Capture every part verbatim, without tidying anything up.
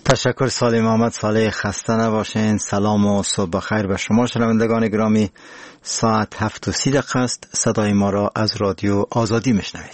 تشکر سالم محمد صالح. خسته نباشین. سلام و صبح بخیر به شما شنوندگان گرامی. ساعت هفت و سی دقیقه است. صدای ما را از رادیو آزادی میشنوید.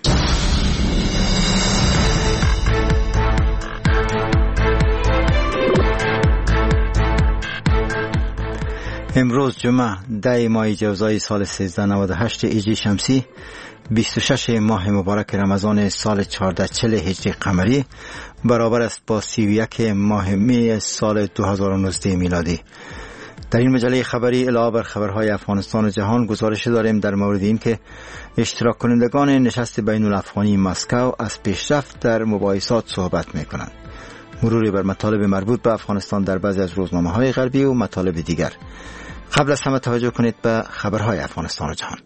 امروز جمعه ده ماه جوزای سال سیزده نود و هشت هجری شمسی، بیست و شش ماه مبارک رمضان سال چهارده چهل هجری قمری، برابر است با سی و یک ماه می سال دو هزار و نوزده میلادی. در این مجله خبری علاوه بر خبرهای افغانستان و جهان گزارش داریم در مورد این که اشتراک کنندگان نشست بین الافغانی مسکو از پیشرفت در مباحثات صحبت می کنند. مروری بر مطالب مربوط به افغانستان در بعضی از روزنامه‌های غربی و مطالب دیگر. قبل از همه توجه کنید به خبرهای افغانستان و جهان.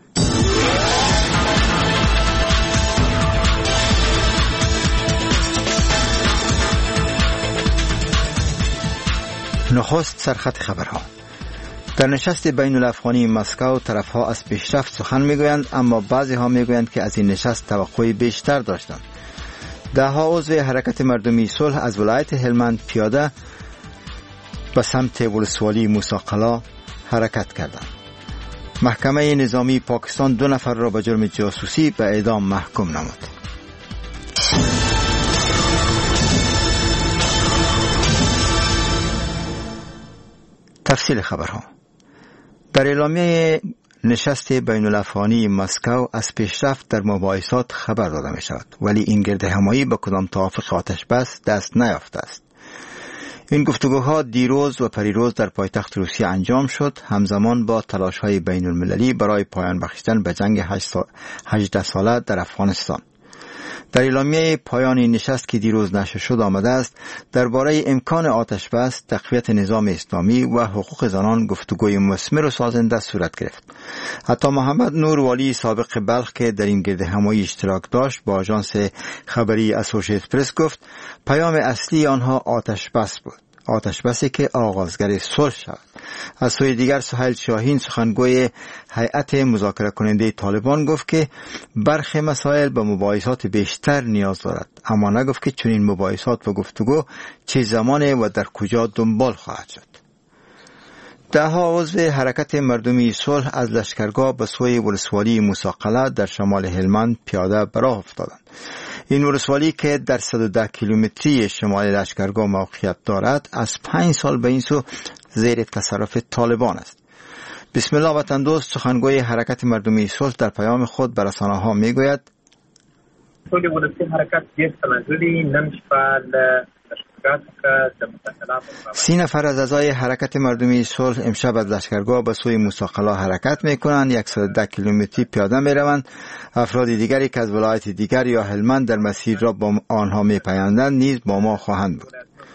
نخست سرخط خبرها. در نشست بین الافغانی مسکو طرفها از پیشرفت سخن میگویند، اما بعضی ها میگویند که از این نشست توقع بیشتر داشتند. ده ها عضو حرکت مردمی صلح از ولایت هلمند پیاده به سمت ولسوالی موسی قلا حرکت کردند. محکمه نظامی پاکستان دو نفر را به جرم جاسوسی به اعدام محکوم نمود. تفصیل خبرها. در اعلامیه نشست بین الافغانی مسکو از پیشرفت در مباحثات خبر داده می شود، ولی این گرد همایی به کدام توافق آتش بس دست نیافته است. این گفتگوها دیروز و پریروز در پایتخت روسیه انجام شد، همزمان با تلاش‌های بین المللی برای پایان بخشیدن به جنگ هجده ساله در افغانستان. در اعلامیه پایان نشست که دیروز نشر شد آمده است درباره امکان آتش بس، تقویت نظام اسلامی و حقوق زنان گفتگوی مثمر و سازنده صورت گرفت. حتی محمد نور والی سابق بلخ که در این گرد همایی اشتراک داشت با آژانس خبری اسوسییتد پرس گفت پیام اصلی آنها آتش بس بود، آتش بسی که آغازگر صلح شود. از سوی دیگر سهیل شاهین سخنگوی هیئت مذاکره کننده طالبان گفت که برخی مسائل به مباحثات بیشتر نیاز دارد، اما نگفت که چنین مباحثات و گفتگو چه زمان و در کجا دنبال خواهد شد. ده ها عضو حرکت مردمی صلح از لشکرگاه به سوی ولسوالی موسی قلا در شمال هلمند پیاده به راه افتادند. این ولسوالی که در صد و ده کیلومتری شمال لشکرگاه موقعیت دارد از پنج سال به این سو زیر تصرف طالبان است. بسم الله وطن دوست سخنگوی حرکت مردمی صلح در پیام خود به رسانه‌ها میگوید ټول ولسی حرکت ډیر تنازلي نن شپه سی نفر از اعضای حرکت مردمی صلح امشب از لشکرگاه به سوی موسی قلا حرکت میکنند. صد و ده کیلومتری پیاده میروند. افراد دیگری که از ولایت دیگر یا هلمند در مسیر را با آنها میپیوندند نیز با ما خواهند بود.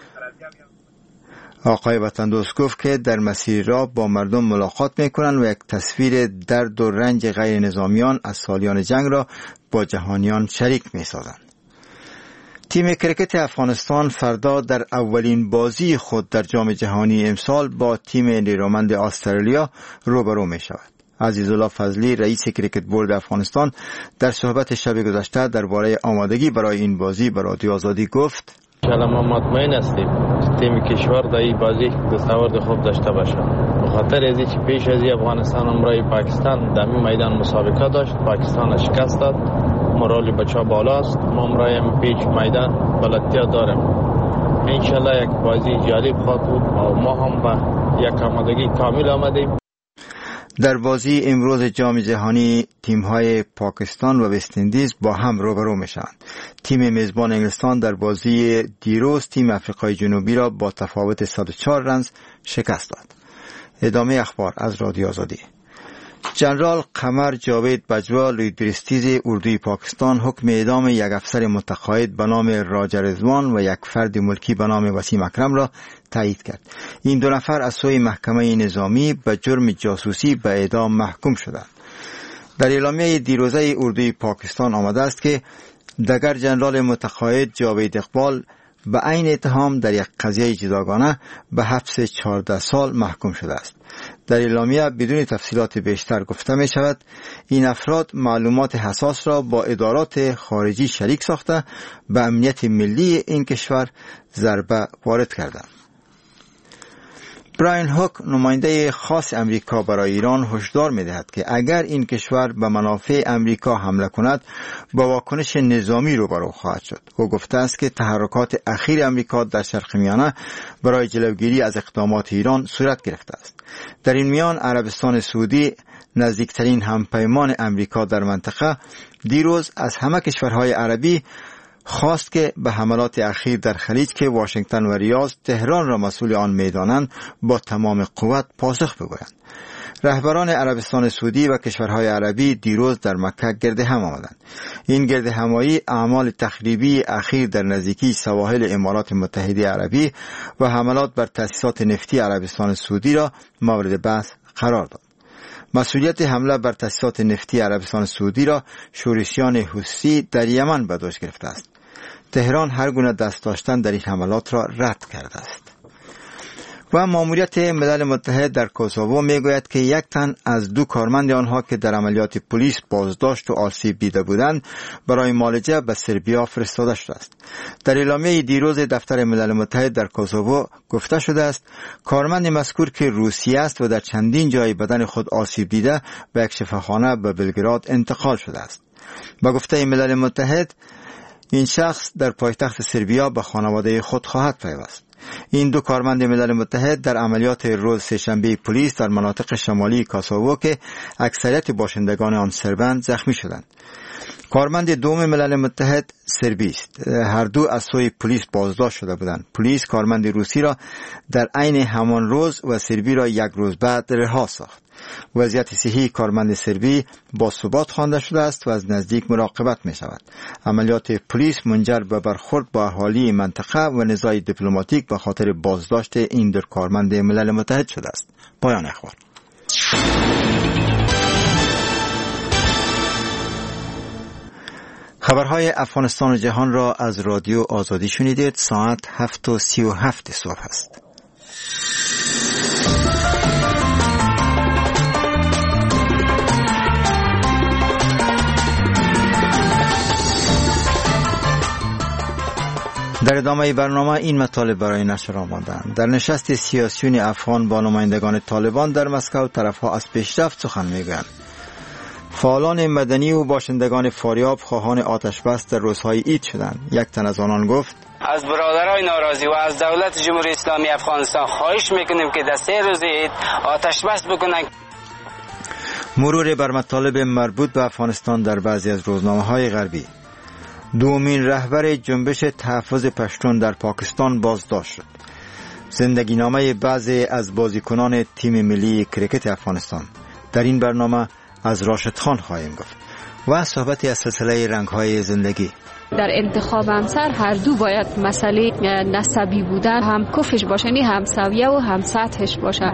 آقای وطن دوست گفت که در مسیر را با مردم ملاقات میکنند و یک تصویر درد و رنج غیر نظامیان از سالیان جنگ را با جهانیان شریک میسازند. تیم کرکت افغانستان فردا در اولین بازی خود در جام جهانی امسال با تیم نیرومند استرالیا روبرو می شود. عزیزالله فضلی رئیس کرکت بورد افغانستان در صحبت شب گذشته درباره آمادگی برای این بازی به رادیو آزادی گفت انشاءالله ما مطمئن هستیم تیم کشور در این بازی دستاورد خوب داشته باشه. به خاطر از اینکه پیش از افغانستان امروز پاکستان در این میدان مسابقه داشت، پاکستان شکست داد، مورال بچه بالا است. ما امروز پیش میدان بلدتیا داریم. انشاءالله یک بازی جالب خواهد بود و ما هم با یک آمادگی کامل آمدیم. در بازی امروز جام جهانی تیم‌های پاکستان و وست اندیز با هم روبرو میشوند. تیم میزبان انگلستان در بازی دیروز تیم آفریقای جنوبی را با تفاوت صد و چهار رنز شکست داد. ادامه اخبار از رادیو آزادی. جنرال قمر جاوید بجوا لیدبریستیز اردوی پاکستان حکم اعدام یک افسر متقاعد به نام راجر رضوان و یک فرد ملکی به نام وسیم اکرم را تایید کرد. این دو نفر از سوی محکمه نظامی به جرم جاسوسی به اعدام محکوم شدند. در اعلامیه دیروزه اردوی پاکستان آمده است که دگر جنرال متقاعد جاوید اقبال به عین اتهام در یک قضیه جداگانه به حبس چهارده سال محکوم شده است. در اعلامیه بدون تفصیلات بیشتر گفته می شود این افراد معلومات حساس را با ادارات خارجی شریک ساخته به امنیت ملی این کشور ضربه وارد کردند. براین هوک نماینده خاص امریکا برای ایران هشدار می‌دهد که اگر این کشور به منافع امریکا حمله کند با واکنش نظامی روبرو خواهد شد. او گفته است که تحرکات اخیر امریکا در شرق میانه برای جلوگیری از اقدامات ایران صورت گرفته است. در این میان عربستان سعودی نزدیکترین همپیمان امریکا در منطقه دیروز از همه کشورهای عربی خواست که به حملات اخیر در خلیج که واشنگتن و ریاض تهران را مسئول آن می‌دانند با تمام قوت پاسخ بگویند. رهبران عربستان سعودی و کشورهای عربی دیروز در مکه گرد هم آمدند. این گرد همایی اعمال تخریبی اخیر در نزدیکی سواحل امارات متحده عربی و حملات بر تأسیسات نفتی عربستان سعودی را مورد بحث قرار داد. مسئولیت حمله بر تأسیسات نفتی عربستان سعودی را شورشیان حوثی در یمن به دوش گرفته است. تهران هر گونه دست داشتن در این حملات را رد کرده است. و ماموریت ملل متحد در کوسوو میگوید که یک تن از دو کارمند آنها که در عملیات پلیس بازداشت و آسیب دیده بودند برای معالجه به سربیا فرستاده شده است. در اعلامیه دیروز دفتر ملل متحد در کوسوو گفته شده است کارمند مذکور که روسی است و در چندین جای بدن خود آسیب دیده به یک شفاخانه به بلگراد انتقال شده است. با گفته ملل متحد این شخص در پایتخت سربیا به خانواده خود خواهد پیوست. این دو کارمند ملل متحد در عملیات روز سه‌شنبه پلیس در مناطق شمالی کوسوو که اکثریت باشندگان آن سربند زخمی شدند. کارمند دوم ملل متحد سربی است. هر دو از سوی پلیس بازداشت شده بودند. پلیس کارمند روسی را در عین همان روز و سربی را یک روز بعد رها ساخت. وضعیت صحی کارمند سربی با ثبات خوانده شده است و از نزدیک مراقبت می شود. عملیات پلیس منجر به برخورد با اهالی منطقه و نزاع دیپلماتیک به خاطر بازداشت این دو کارمند ملل متحد شده است. پایان اخبار. خبرهای افغانستان و جهان را از رادیو آزادی شنیدید. ساعت هفت و سی و هفت صبح است. در ادامه برنامه این مطالب برای نشر آمدند. در نشست سیاسیون افغان با نمایندگان طالبان در مسکو طرفها از پیشرفت سخن میگویند. فعالان مدنی و باشندگان فاریاب خواهان آتش بس در روزهای عید شدند. یک تن از آنان گفت از برادرای ناراضی و از دولت جمهوری اسلامی افغانستان خواهش میکنیم که در سه روز عید آتش بس بکنند. مرور بر مطالب مربوط به افغانستان در بعضی از روزنامه‌های غربی. دومین رهبر جنبش تحفظ پشتون در پاکستان بازداشت شد. زندگی نامه بعضی از بازیکنان تیم ملی کرکت افغانستان. در این برنامه از راشد خان خواهیم گفت و صحبتی از سلسله رنگ‌های زندگی. در انتخاب همسر هر دو باید مسئله نسبی بودن هم کفش باشه، نه هم سویه و هم سطحش باشه.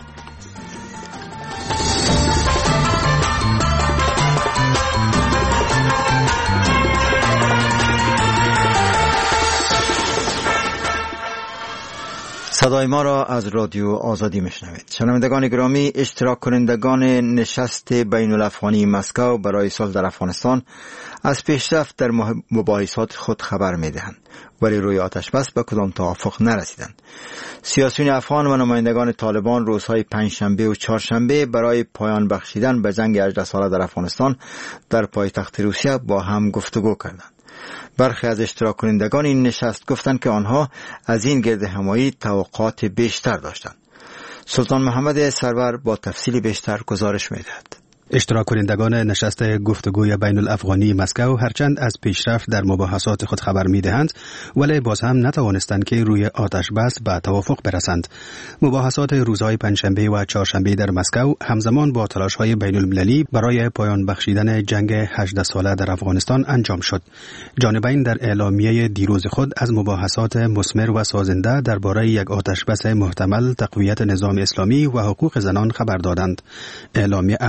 صدای ما را از رادیو آزادی میشنوید. شنوندگان گرامی، اشتراک کنندگان نشست بین الافغانی مسکو برای صلح در افغانستان از پیشرفت در مباحثات خود خبر میدهند، ولی روی آتش بس به کدام توافق نرسیدند. سیاسیون افغان و نمایندگان طالبان روزهای پنجشنبه و چهارشنبه برای پایان بخشیدن به جنگ هجده ساله در افغانستان در پایتخت روسیه با هم گفتگو کردند. برخی از اشتراک کنندگان این نشست گفتند که آنها از این گرد همایی توقعات بیشتر داشتند. سلطان محمد سرور با تفصیل بیشتر گزارش می‌دهد. اشتراک کنندگان نشست گفتگوی بین الافغانی مسکو هرچند از پیشرفت در مباحثات خود خبر می‌دهند، ولی باز هم نتوانستند که روی آتش بس به توافق برسند. مباحثات روزهای پنجشنبه و چهارشنبه در مسکو همزمان با تلاش‌های بین المللی برای پایان بخشیدن جنگ هجده ساله در افغانستان انجام شد. جانبین در اعلامیه دیروز خود از مباحثات مثمر و سازنده درباره یک آتش بس محتمل، تقویت نظام اسلامی و حقوق زنان خبر دادند. اعلامیه افزود که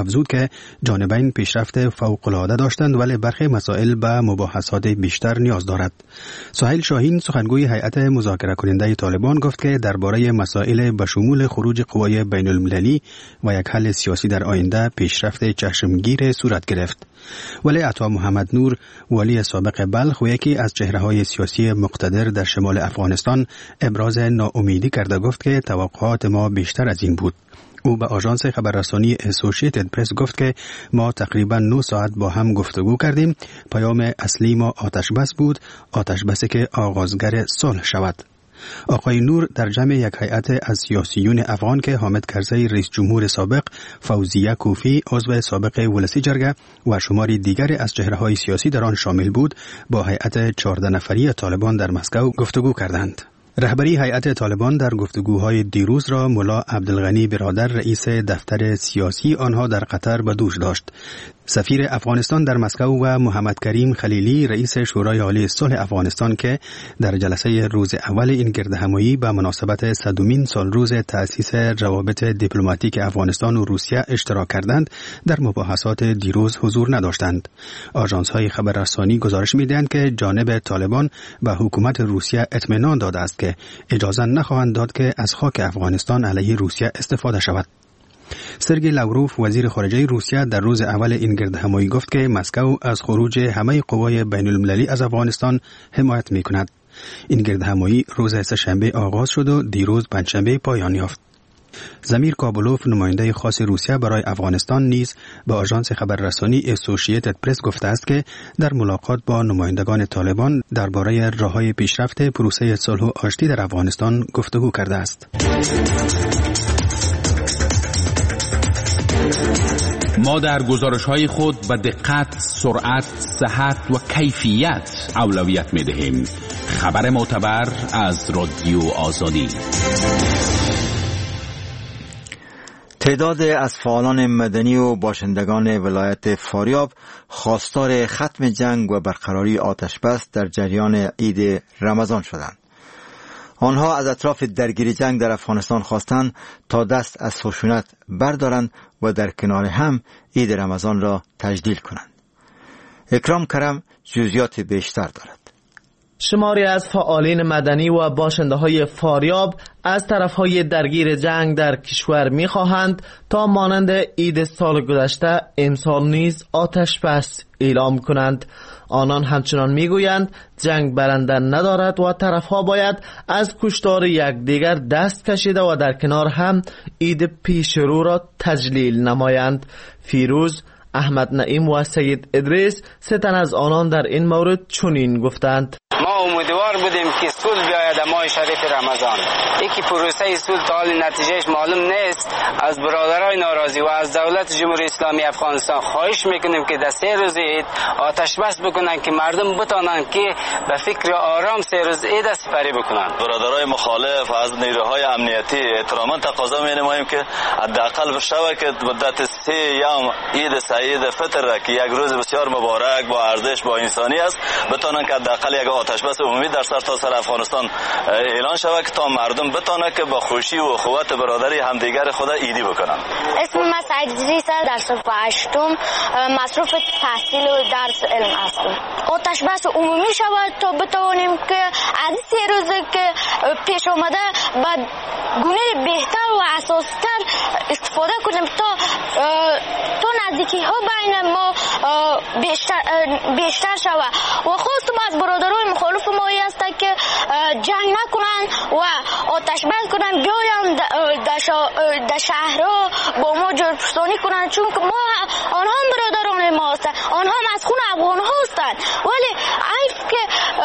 جانبین پیشرفت فوق‌العاده داشتند ولی برخی مسائل به مباحثات بیشتر نیاز دارد. سهیل شاهین سخنگوی هیئت مذاکره کننده طالبان گفت که درباره مسائل به شمول خروج قوای بین المللی و یک حل سیاسی در آینده پیشرفت چشمگیر صورت گرفت. ولی عطا محمد نور والی سابق بلخ و یکی از چهره‌های سیاسی مقتدر در شمال افغانستان ابراز ناامیدی کرده گفت که توقعات ما بیشتر از این بود. او به آژانس خبررسانی اسوسییتد پرس گفت که ما تقریبا نه ساعت با هم گفتگو کردیم. پیام اصلی ما آتش بس بود، آتش بسی که آغازگر صلح شود. آقای نور در جمع یک هیئت از سیاسیون افغان که حامد کرزی رئیس جمهور سابق، فوزیه کوفی عضو سابق ولسی جرگه و شماری دیگر از چهره‌های سیاسی در آن شامل بود، با هیئت چهارده نفری طالبان در مسکو گفتگو کردند. رهبری هیئت طالبان در گفتگوهای دیروز را ملا عبدالغنی برادر رئیس دفتر سیاسی آنها در قطر به دوش داشت. سفیر افغانستان در مسکو و محمد کریم خلیلی رئیس شورای عالی صلح افغانستان که در جلسه روز اول این گردهمایی به مناسبت صدمین سال روز تأسیس روابط دیپلماتیک افغانستان و روسیه اشتراک کردند، در مباحثات دیروز حضور نداشتند. آژانس‌های خبررسانی گزارش می‌دهند که جانب طالبان به حکومت روسیه اطمینان داده است که اجازه نخواهند داد که از خاک افغانستان علیه روسیه استفاده شود. سرگئی لاوروف وزیر خارجه روسیه در روز اول این گردهمایی گفت که مسکو از خروج همه قوای بین المللی از افغانستان حمایت می کند. این گردهمایی روز سه‌شنبه آغاز شد و دیروز پنجشنبه پایان یافت. زمیر کابلوف نماینده خاص روسیه برای افغانستان نیز به آژانس خبررسانی اسوسییتد پرس گفته است که در ملاقات با نمایندگان طالبان درباره راه‌های پیشرفت پروسه صلح و آشتی در افغانستان گفتگو کرده است. ما در گزارش‌های خود به دقت، سرعت، صحت و کیفیت اولویت می‌دهیم. خبر معتبر از رادیو آزادی. تعداد از فعالان مدنی و باشندگان ولایت فاریاب خواستار ختم جنگ و برقراری آتش بس در جریان عید رمضان شدند. آنها از اطراف درگیری جنگ در افغانستان خواستند تا دست از خشونت بردارند و در کنار هم عید رمضان را تجلیل کنند. اکرام کرم جزئیات بیشتر دارد. شماری از فعالین مدنی و باشنده‌های فاریاب از طرف‌های درگیر جنگ در کشور می‌خواهند تا مانند عید سال گذشته امسال نیز آتش بس اعلام کنند. آنان همچنان میگویند جنگ برنده ندارد و طرفها باید از کشتار یکدیگر دست کشیده و در کنار هم عید پیش رو را تجلیل نمایند. فیروز، احمد نعیم و سید ادریس سه تن از آنان در این مورد چنین گفتند: ما امیدوار بودیم که صلح بیاید ماه شریف رمضان. یکی پروسه صلح تا حال نتیجهش معلوم نیست. از برادرای ناراضی و از دولت جمهوری اسلامی افغانستان خواهش میکنیم که در سه روز عید آتش بس بکنن که مردم بتانن که به فکر آرام سه روز عید سپری بکنن. برادرای مخالف از نیروهای امنیتی احتراما تقاضا می‌نماییم که حداقل بشود که مدت سه یوم عید سعید فطر را که یک روز بسیار مبارک با ارزش با انسانی است بتانن که حداقل یک آتش بس عمومی در سرتاسر افغانستان اعلان شود که تا مردم بتانه که با خوشی و اخوت برادری همدیگر خود عیدی بکنن. اسم من سعید ادریس است، در صف هشتم مصروف تحصیل و درس علم هستم. آتش بس عمومی شود تا بتوانیم که از سه روزه که پیش آمده با گونه بهتر و اساس‌تر استفاده کنیم تا تا نزدیکی ها بین ما بیشتر بیشتر شود. و خواستم از برادرای مخالف ما است که جنگ نکنن و آتش بس کنن، بیاین در شهرها با ما جرپرسانی کنن، چون که ما آنها هم برادران ما هستند، آنها هم از خون افغان ها هستند، ولی حیف که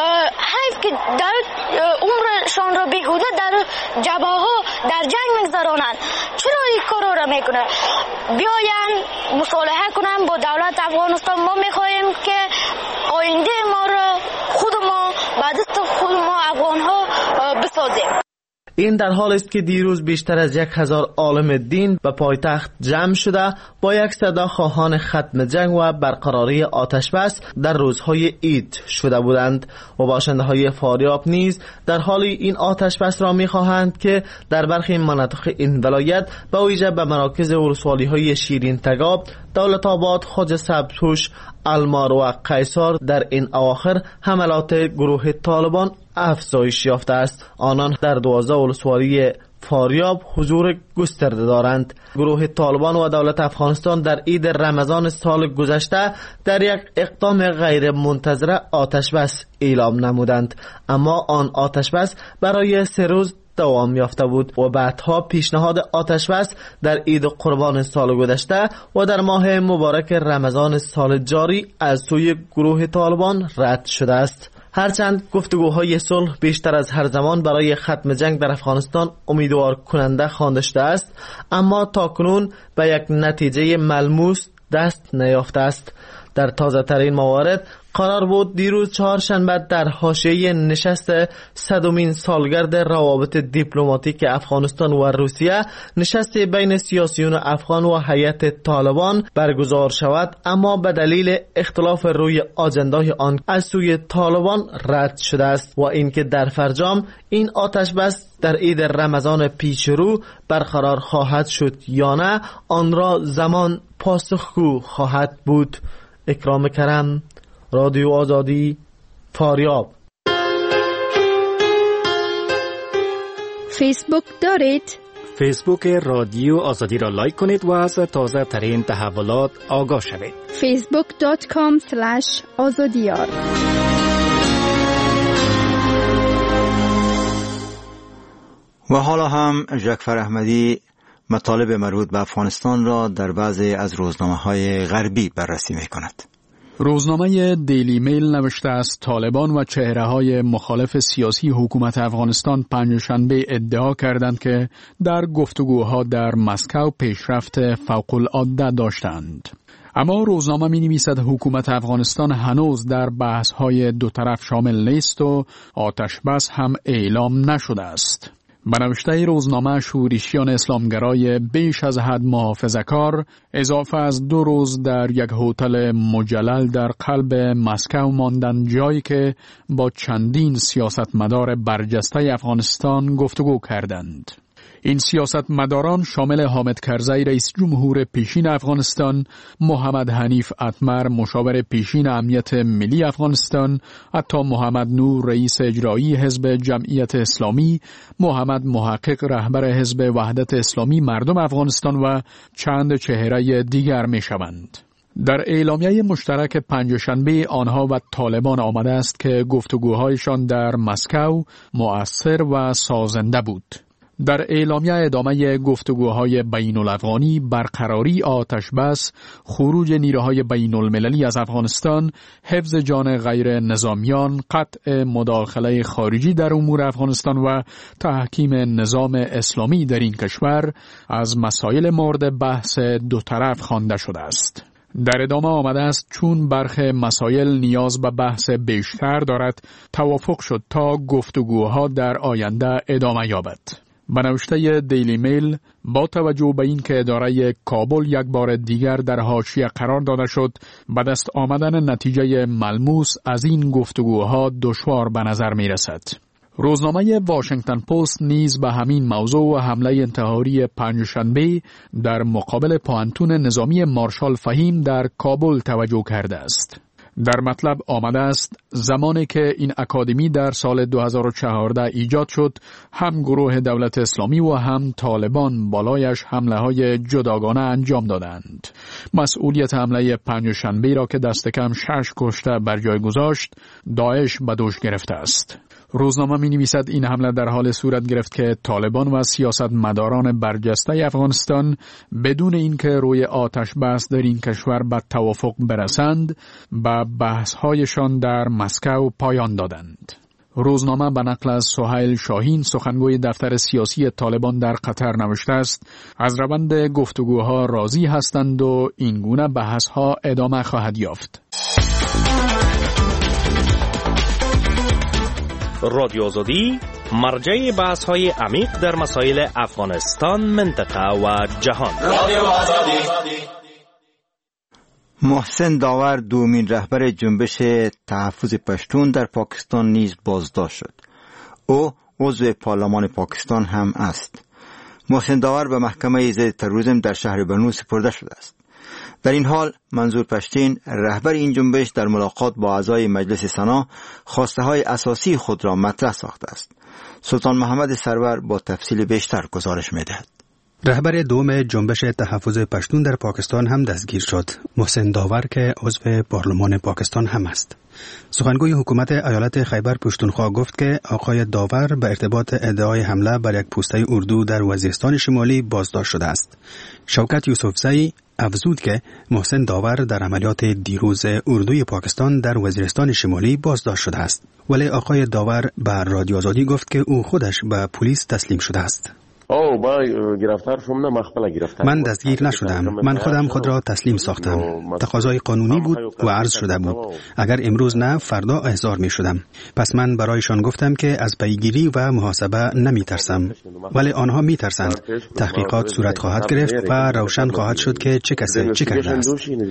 حیف که در عمرشان را بیهوده در جبهه ها در جنگ میگذرانند. چرا این کارا را میکنن؟ بیاین مصالحه کنن با دولت افغانستان. ما میخواهیم که آینده ما را خود ما بعد از خود ما افغان ها بسازیم. این در حال است که دیروز بیشتر از یک هزار عالم دین به پایتخت جمع شده با یک صدا خواهان ختم جنگ و برقراری آتش بس در روزهای عید شده بودند و باشنده های فاریاب نیز در حال این آتش بس را می خواهند که در برخی مناطق این ولایت به ویژه به مراکز ولسوالی های شیرین تگاب دولت آباد، خوج سبزپوش، المار و قیصار در این اواخر حملات گروه طالبان افزایش یافته است. آنان در دوازده ولسوالی فاریاب حضور گسترده دارند. گروه طالبان و دولت افغانستان در عید رمضان سال گذشته در یک اقدام غیر منتظره آتش بس اعلام نمودند، اما آن آتش بس برای سه روز دوام یافته بود و بعدها پیشنهاد آتش بس در عید قربان سال گذشته و در ماه مبارک رمضان سال جاری از سوی گروه طالبان رد شده است. هرچند گفتگوهای صلح بیشتر از هر زمان برای ختم جنگ در افغانستان امیدوار کننده خوانده شده است، اما تاکنون به یک نتیجه ملموس دست نیافته است. در تازه ترین موارد قرار بود دیروز چهارشنبه در حاشیه نشست صدمین سالگرد روابط دیپلماتیک افغانستان و روسیه نشست بین سیاسیون افغان و هیئت طالبان برگزار شود، اما به دلیل اختلاف روی آجندای آن از سوی طالبان رد شده است و اینکه در فرجام این آتش بس در عید رمضان پیش رو برقرار خواهد شد یا نه، آن را زمان پاسخگو خواهد بود. اکرام کرم، رادیو آزادی، فاریاب. فیسبوک دارید؟ فیسبوک رادیو آزادی را لایک کنید و از تازه ترین تحولات آگاه شوید. فیسبوک دات کام اسلش آزادیار. و حالا هم جعفر احمدی مطالب مربوط به افغانستان را در بعضی از روزنامه‌های غربی بررسی می‌کند. روزنامه دیلی میل نوشته است طالبان و چهره‌های مخالف سیاسی حکومت افغانستان پنجشنبه ادعا کردند که در گفتگوها در مسکو پیشرفت فوق‌العاده داشتند. اما روزنامه می‌نویسد حکومت افغانستان هنوز در بحث‌های دو طرف شامل نیست و آتش بس هم اعلام نشده است. به نوشته روزنامه شورشیان اسلامگرای بیش از حد محافظه‌کار اضافه از دو روز در یک هتل مجلل در قلب مسکو ماندند، جایی که با چندین سیاستمدار برجسته افغانستان گفتگو کردند. این سیاستمداران شامل حامد کرزی رئیس جمهور پیشین افغانستان، محمد حنیف اتمر مشاور پیشین امنیت ملی افغانستان، عطا محمد نور رئیس اجرایی حزب جمعیت اسلامی، محمد محقق رهبر حزب وحدت اسلامی مردم افغانستان و چند چهره دیگر می شوند. در اعلامیه مشترک پنجشنبه آنها و طالبان آمده است که گفتگوهایشان در مسکو مؤثر و سازنده بود. در اعلامیه ادامه گفتگوهای بین الافغانی، برقراری آتش بس، خروج نیروهای بین المللی از افغانستان، حفظ جان غیر نظامیان، قطع مداخله خارجی در امور افغانستان و تحکیم نظام اسلامی در این کشور از مسائل مورد بحث دو طرف خوانده شده است. در ادامه آمده است چون برخی مسائل نیاز به بحث بیشتر دارد، توافق شد تا گفتگوها در آینده ادامه یابد. به نوشته دیلی میل، با توجه به این که اداره کابل یک بار دیگر در حاشیه قرار داده شد، به دست آمدن نتیجه ملموس از این گفتگوها دشوار به نظر می رسد. روزنامه واشنگتن پست نیز به همین موضوع و حمله انتحاری پنجشنبه در مقابل پوانتون نظامی مارشال فهیم در کابل توجه کرده است. در مطلب آمده است زمانی که این اکادمی در سال دو هزار و چهارده ایجاد شد، هم گروه دولت اسلامی و هم طالبان بالایش حمله های جداگانه انجام دادند. مسئولیت حمله پنجشنبه را که دست کم شش کشته بر جای گذاشت، داعش به دوش گرفته است. روزنامه می نویسد این حمله در حال صورت گرفت که طالبان و سیاستمداران برجسته افغانستان بدون اینکه روی آتش بس در این کشور به توافق برسند، به بحث‌هایشان در مسکو پایان دادند. روزنامه به نقل از سهیل شاهین سخنگوی دفتر سیاسی طالبان در قطر نوشته است از روند گفتگوها راضی هستند و این گونه بحث‌ها ادامه خواهد یافت. رادیو آزادی مرجع بحث های عمیق در مسائل افغانستان، منطقه و جهان. رادیو آزادی. محسن داور دومین رهبر جنبش تحفظ پشتون در پاکستان نیز بازداشت شد. او عضو پارلمان پاکستان هم است. محسن داور به محکمه ضد تروریسم در شهر بنو سپرده شده است. در این حال منظور پشتین رهبر این جنبش در ملاقات با اعضای مجلس سنا خواسته های اساسی خود را مطرح ساخته است. سلطان محمد سرور با تفصیل بیشتر گزارش می‌دهد. رهبر دوم جنبش تحفظ پشتون در پاکستان هم دستگیر شد. محسن داور که عضو پارلمان پاکستان هم است. سخنگوی حکومت ایالت خیبر پختونخوا گفت که آقای داور به ارتباط ادعای حمله بر یک پوسته اردو در وزیرستان شمالی بازداشت شده است. شوکت یوسفزئی افزود که محسن داور در عملیات دیروز اردوی پاکستان در وزیرستان شمالی بازداشت شده است. ولی آقای داور به رادیو آزادی گفت که او خودش به پلیس تسلیم شده است. او با گرفتار شدم نه مخبل گرفتار من دستگیر نشدم. من خودم خود را تسلیم ساختم. تقاضای قانونی بود و عرض شده بود. اگر امروز نه فردا احضار می شدم. پس من برایشان گفتم که از پیگیری و محاسبه نمی ترسم. ولی آنها می ترسند. تحقیقات صورت خواهد گرفت و روشن خواهد شد که چه کسی چه کرده است.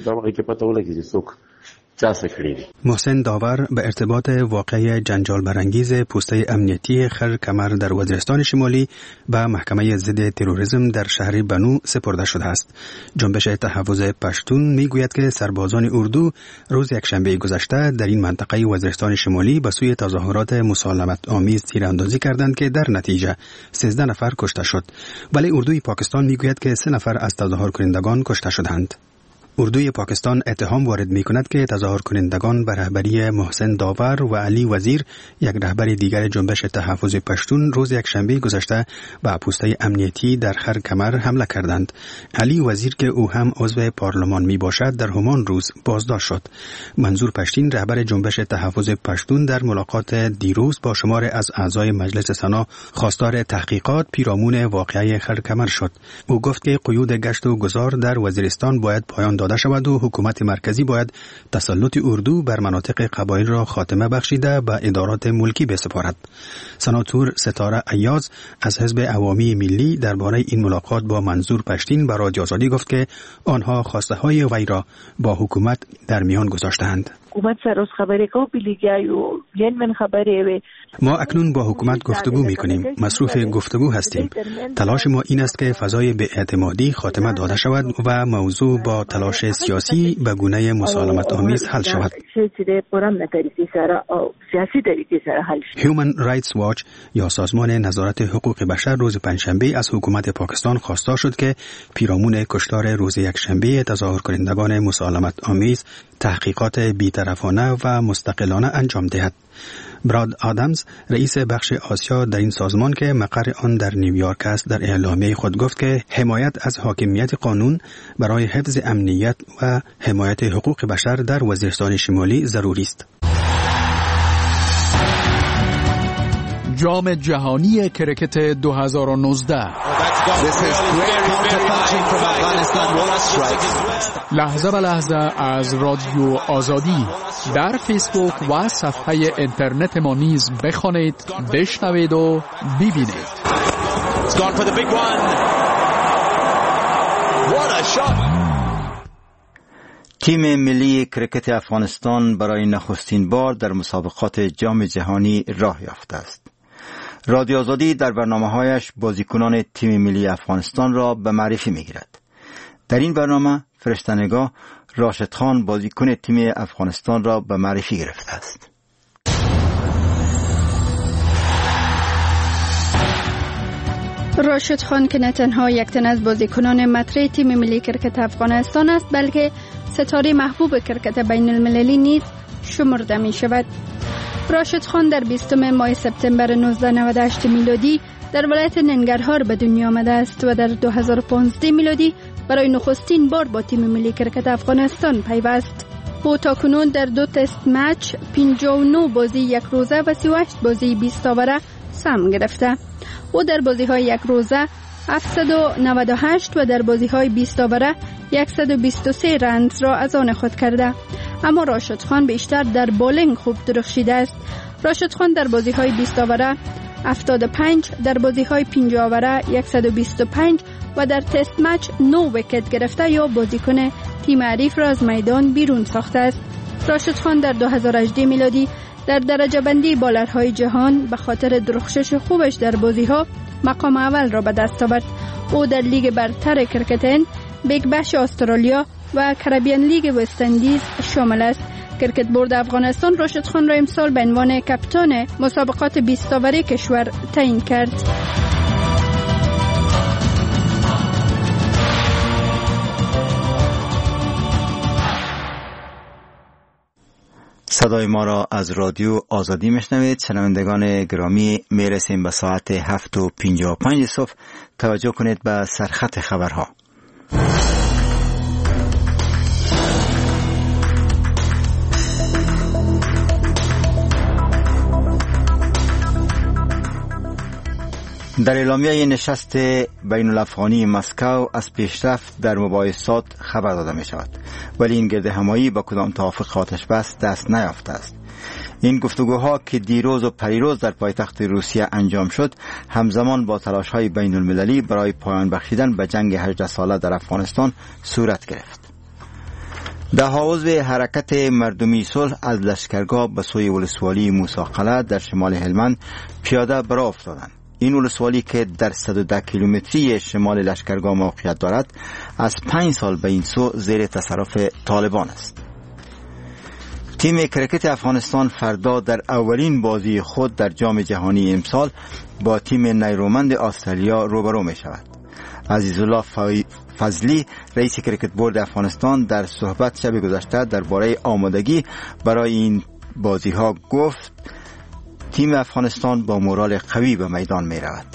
محسن داور به ارتباط واقعه جنجال برانگیز پوسته امنیتی خر کمر در وزیرستان شمالی به محکمه ضد تروریسم در شهر بنو سپرده شده است. جنبش تحفظ پشتون میگوید که سربازان اردو روز یکشنبه گذشته در این منطقه وزیرستان شمالی به سوی تظاهرات مسالمت آمیز تیراندازی کردند که در نتیجه سیزده نفر کشته شد. ولی اردوی پاکستان میگوید که سه نفر از تظاهر کنندگان کشته شدند. اردوی پاکستان اتهام وارد می کند که تظاهر کنندگان به رهبری محسن داور و علی وزیر، یک رهبر دیگر جنبش تحفظ پشتون، روز یک شنبه گذشته به پوسته امنیتی در خر کمر حمله کردند. علی وزیر که او هم عضو پارلمان می باشد در همان روز بازداشت شد. منظور پشتین رهبر جنبش تحفظ پشتون در ملاقات دیروز با شمار از اعضای مجلس سنا خواستار تحقیقات پیرامون واقعه خر کمر شد. او گفت که قیود گشت و گذار در وزیرستان باید پایان داده شود و حکومت مرکزی باید تسلط اردو بر مناطق قبایل را خاتمه بخشیده به ادارات ملکی بسپارد. سناتور ستاره ایاز از حزب عوامی ملی درباره این ملاقات با منظور پشتین به رادیو آزادی گفت که آنها خواسته های وی را با حکومت در میان گذاشتند. حکومت سر از خبری کو بیلیگای و ین من خبری ما اکنون با حکومت گفتگو می‌کنیم. مصروف گفتگو هستیم. تلاش ما این است که فضای بی‌اعتمادی خاتمه داده شود و موضوع با تلاش سیاسی به گونه مسالمت آمیز حل شود. Human Rights Watch یا سازمان نظارت حقوق بشر روز پنجشنبه از حکومت پاکستان خواسته شد که پیرامون کشتار روز یکشنبه تظاهر کنندگان مسالمت آمیز تحقیقات بی‌طرفانه و مستقلانه انجام دهد. براد آدمز رئیس بخش آسیا در این سازمان که مقر آن در نیویورک است در اعلامیه خود گفت که حمایت از حاکمیت قانون برای حفظ امنیت و حمایت حقوق بشر در وزیرستان شمالی ضروری است. جام جهانی کرکت دو هزار و نوزده لحظه به لحظه از رادیو آزادی در فیسبوک و صفحه اینترنت ما نیز بخوانید، بشنوید و ببینید. تیم ملی کرکت افغانستان برای نخستین بار در مسابقات جام جهانی راه یافته است. رادیو آزادی در برنامه‌هایش بازیکنان تیم ملی افغانستان را به معرفی می‌گیرد. در این برنامه فرشته‌نگاه راشد خان بازیکن تیم افغانستان را به معرفی گرفته است. راشد خان که نه تنها یک تن از بازیکنان مطرح تیم ملی کرکت افغانستان است، بلکه ستاره محبوب کرکت بین المللی نیز شمرده می شود. راشد خان در بیستم ماه سپتامبر نوزده نود و هشت میلادی در ولایت ننگرهار به دنیا آمده است و در دو هزار و پانزده میلادی برای نخستین بار با تیم ملی کرکت افغانستان پیوست. او تاکنون در دو تست مچ، پنجاه و نه بازی یک روزه و سی و هشت بازی بیست اوور سهم گرفته. او در بازی‌های یک روزه هفتصد و نود و هشت و در بازی‌های بیست اوره صد و بیست و سه رنز را از آن خود کرده. اما راشد خان بیشتر در بالینگ خوب درخشیده است. راشد خان در بازی‌های بیست اوره هفتاد و پنج، در بازی‌های پنجاه اوره صد و بیست و پنج و در تست مچ نه ویکت گرفته یا بازیکن تیم حریف را از میدان بیرون ساخته است. راشد خان در دو هزار و هجده میلادی در درجه بندی بالرهای جهان به خاطر درخشش خوبش در بازی‌ها مقام اول را به دست آورد. او در لیگ برتر کرکتن بیگ بش استرالیا و کربیان لیگ وست اندیز شامل است. کرکت بورد افغانستان راشد خان را امسال به عنوان کاپیتان مسابقات بیست اوری کشور تعیین کرد. صدای ما را از رادیو آزادی میشنوید. شنوندگان گرامی، میرسیم به ساعت هفت و پنجاه و پنج صبح. توجه کنید به سرخط خبرها. در اعلامیه نشست بین الافغانی مسکو از پیشرفت در مباحثات خبر داده می شود، ولی این گرد همایی با کدام توافق آتش بس دست نیافته است. این گفتگوها که دیروز و پریروز در پایتخت روسیه انجام شد، همزمان با تلاش‌های بین المللی برای پایان بخشیدن به جنگ هجده ساله در افغانستان صورت گرفت. ده عضو حرکت مردمی صلح از لشکرگاه به سوی ولسوالی موسی قلعه در شمال هلمند پیاده برآ افتادند. این ولسوالی که در صد و ده کیلومتری شمال لشکرگاه موقعیت دارد، از پنج سال به این سو زیر تصرف طالبان است. تیم کرکت افغانستان فردا در اولین بازی خود در جام جهانی امسال با تیم نیرومند استرالیا روبرو می شود. عزیزالله فضلی، رئیس کرکت بورد افغانستان، در صحبت شب گذشته درباره آمادگی برای این بازی ها گفت تیم افغانستان با مورال قوی به میدان می رود.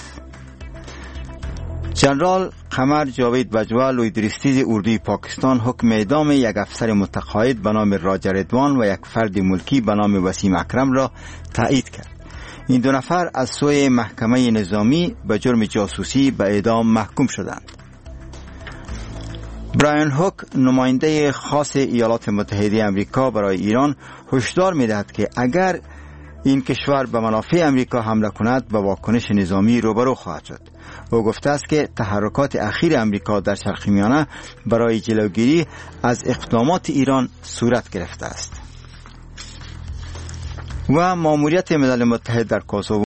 جنرال قمر جاوید بجوا، لویدریستیز اردوی پاکستان، حکم اعدام یک افسر متقاعد به نام راجر ادوان و یک فرد ملکی به نام وسیم اکرم را تایید کرد. این دو نفر از سوی محکمه نظامی به جرم جاسوسی به اعدام محکوم شدند. برایان هوک، نماینده خاص ایالات متحده آمریکا برای ایران، هشدار می‌دهد که اگر این کشور به منافع امریکا حمله کند به واکنش نظامی روبرو خواهد شد. او گفته است که تحرکات اخیر امریکا در شرق میانه برای جلوگیری از اقدامات ایران صورت گرفته است. و ماموریت ملل متحد در کوسوو